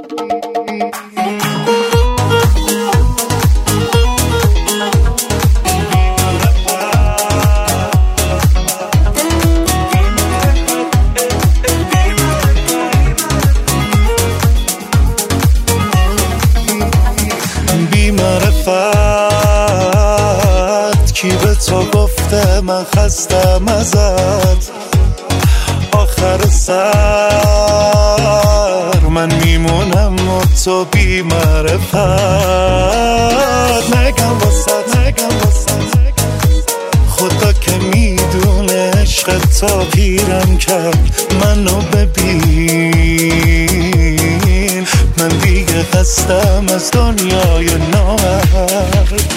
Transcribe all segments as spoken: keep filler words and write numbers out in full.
کی به تو گفته من خستم ازت؟ آخر سر من میمونم و تو بی معرفت. نگم واسه نگم واسه خدا که میدونه عشق تا پیرم کرد. منو ببین من دیگه خستم از دنیای نامرد.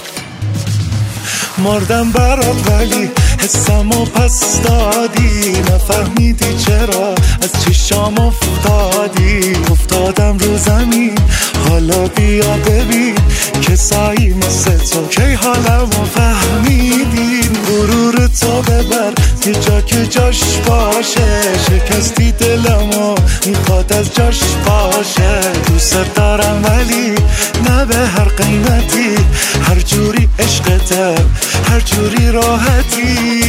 مردم برات ولی حسمو پس دادی. نفهمیدی چرا از چشام افتادی. افتادم رو زمین حالا بیا ببین کسایی مثل تو کی حالمو فهمیدین. غرور تو ببر یه جا که جاش باشه. شکستی دلمو میخواد از جاش باشه. دوست دارم ولی نه به هر قیمتی. هر جوری عشقته هر جوری راحتی.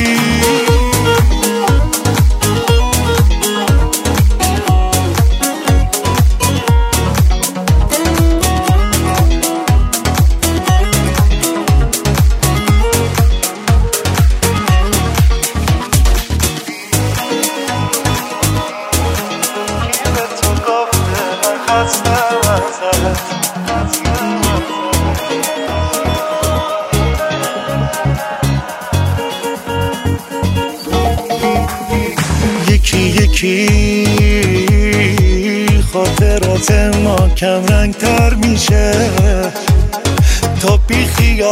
یکی یکی خاطرات ما کم رنگ تر میشه. تا بی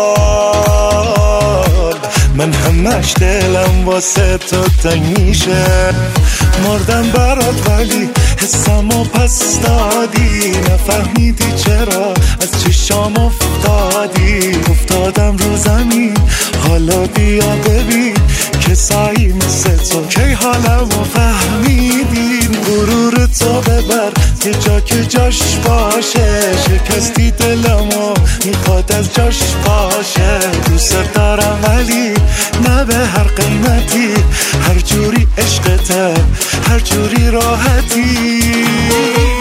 خیال من همش دلم واسه تو تنگ میشه. مردم برات ولی حسمو پس دادی. نفهمیدی چرا از چشام افتادی. افتادم رو زمین حالا بیا ببین کسایی مثل تو کی حالمو فهمیدین. غرور تو ببر یه جا که جاش باشه. شکستی دلمو میخواد از جاش باشه. دوست دارم ولی نه به هر قیمتی. هر جوری عشقته هر جوری راحتی.